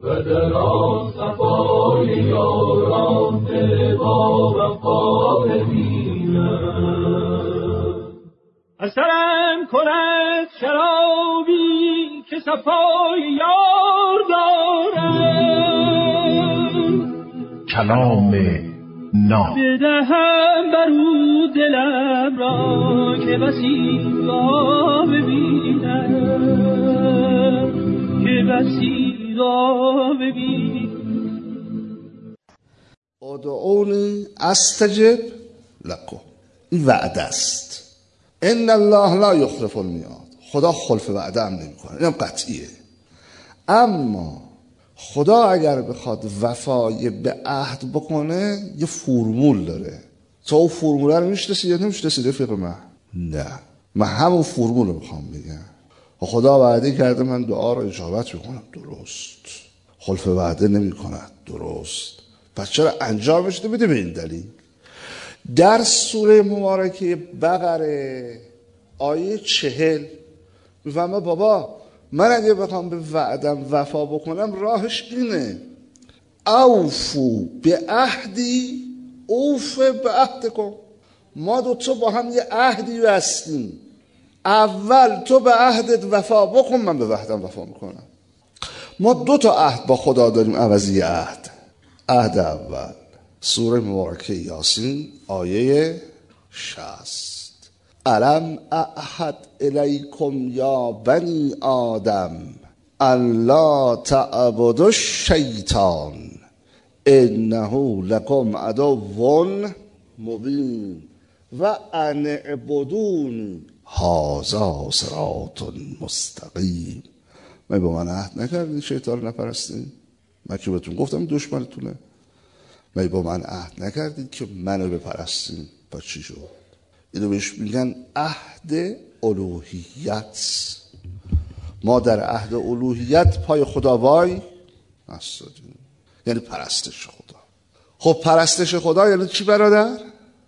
و در آن صفای یاران با وفا ببینم. اثرم کند شرابی که صفای یار دارم، کلام ناب بدهم برو دلم را که بسی را ببینم، که بسی را ببینم. ادعونی استجب لکم، این وعده است. ان الله لا یخلف المیعاد، خدا خلف وعده هم نمیکنه، اینم قطعیه. اما خدا اگر بخواد وفای به عهد بکنه یه فرمول داره. تو اون فرمول رو میشناسی یا نمیشناسی رفیق من؟ نه، من همون فرمول رو میخوام بگم. خدا وعده کرده من دعا رو اجابت میکنم، درست. خلف وعده نمیکند، درست. پس چرا انجامش نمیده؟ به این دلیل در سوره مبارکه بقره آیه 40 میفهمه بابا من اگه بخوام به وعدم وفا بکنم راهش اینه: اوفو به عهدی اوف به عهدکم. ما دو تو با هم یه عهدی بستیم، اول تو به عهدت وفا بکن، من به وعدم وفا میکنم. ما 2 تا عهد با خدا داریم عوضی عهد. عهد اول سوره مبارکه یاسین آیه 60: الم اعهد الیکم یا بنی آدم الا تعبدوا الشیطان انه لکم عدو مبین و ان اعبدونی هذا صراط مستقیم. من با من عهد نکردین شیطان رو نپرستین؟ من که بهتون گفتم دشمنتونه. من با من عهد نکردین که منو بپرستین. پس چی شد؟ اینو بهش میگن عهد الوهیت. ما در عهد الوهیت پای خدا وای نستادیم، یعنی پرستش خدا. خب پرستش خدا یعنی چی برادر؟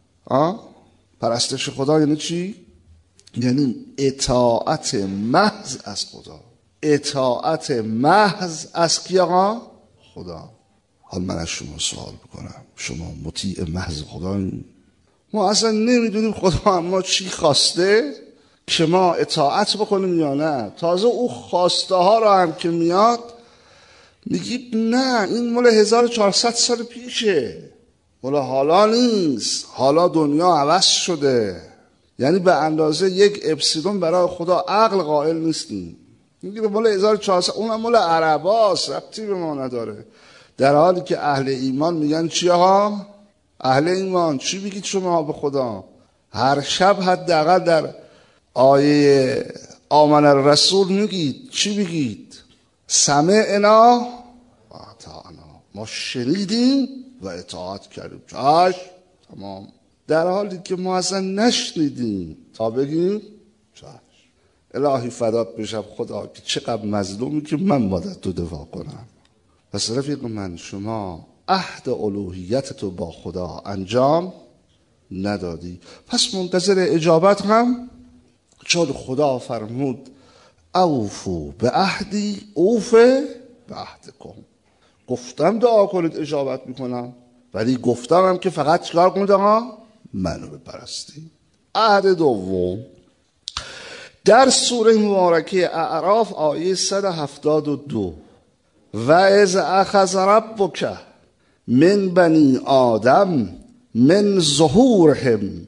پرستش خدا یعنی چی؟ یعنی اطاعت محض از خدا. اطاعت محض از کی آقا؟ خدا. حال من از شما سوال بکنم، شما مطیع محض خدا؟ ما اصلا نمیدونیم خدا اما چی خواسته که ما اطاعت بکنیم یا نه. تازه او خواسته ها رو هم که میاد میگی نه این مال 1400 سال پیشه، مال حالا نیست، حالا دنیا عوض شده. یعنی به اندازه یک اپسیلون برای خدا عقل قائل نیستیم. میگه مال 1400، اونم مال عرباست، ربطی به ما نداره. در حالی که اهل ایمان میگن چی آقا؟ اهل ایمان چی بگید شما به خدا؟ هر شب حداقل در آیه آمن الرسول میگید چی بگید؟ سمعنا و اطعنا، ما شنیدیم و اطاعت کردیم. چشم، تمام. در حالی که ما اصلا نشنیدیم تا بگیم چشم. الهی فدات بشم خدا که چقدر مظلومی که من باید تو دفاع کنم. پس رفیق من، شما عهد الوهیت تو با خدا انجام ندادی، پس منتظر اجابت هم، چون خدا فرمود اوفو به عهدی اوف به عهدکم. گفتم دعا کنید اجابت میکنم، ولی گفتم هم که فقط چیکار کنید آقا؟ منو بپرستی. عهد دوم در سوره مبارکه اعراف آیه 172: و اذ اخذ ربک من بنی آدم من ظهورهم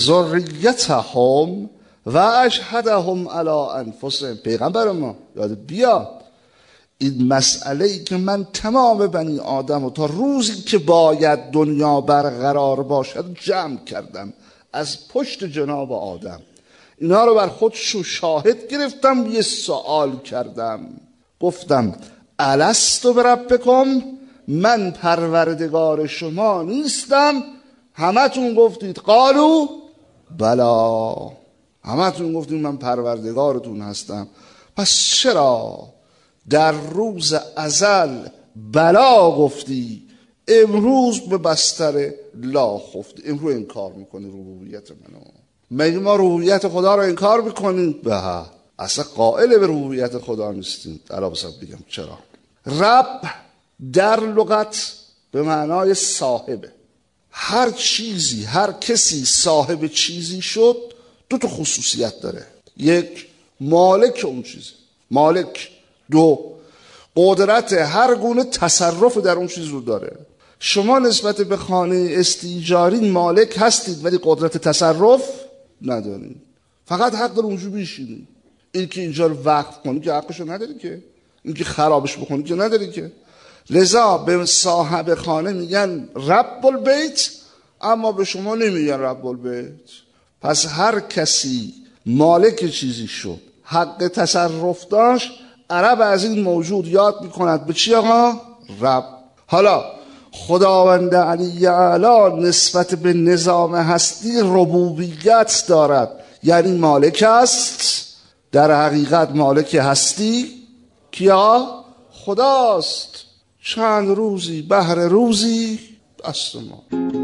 ذریتهم و اشهدهم علی انفسهم. پیغمبر ما یاد بیاد این مسئله ای که من تمام بنی آدم و تا روزی که باید دنیا برقرار باشد جمع کردم از پشت جناب آدم، اینا رو بر خودشو شاهد گرفتم، یه سوال کردم، گفتم الست بربکم، من پروردگار شما نیستم؟ همتون گفتید قالو بلا، همتون گفتید من پروردگارتون هستم. پس چرا در روز ازل بلا گفتی، امروز به بستر لا خفتی؟ امروز انکار میکنی ربوبیت منو. مگه ما ربوبیت خدا رو انکار میکنیم؟ به اصلا قائل به ربوبیت خدا نیستیم. الان بسید بگم چرا. رب در لغت به معنای صاحبه. هر چیزی، هر کسی صاحب چیزی شد دو تا خصوصیت داره. یک، مالک اون چیزه، مالک. دو، قدرت هر گونه تصرف در اون چیز رو داره. شما نسبت به خانه استیجاری مالک هستید ولی قدرت تصرف ندارید. فقط حق داره اونجا بشینید. این که اینجا رو وقف کنی که حقشو نداری که، این که خرابش بکنی که نداری که. لذا به صاحب خانه میگن رب البیت، اما به شما نمیگن رب البیت. پس هر کسی مالک چیزی شد، حق تصرف داشت، عرب از این موجود یاد میکند به چی آقا؟ رب. حالا خداوند علی اعلی نسبت به نظام هستی ربوبیت دارد، یعنی مالک است. در حقیقت مالک هستی کیا؟ خداست. چند روزی بهر روزی دست ما.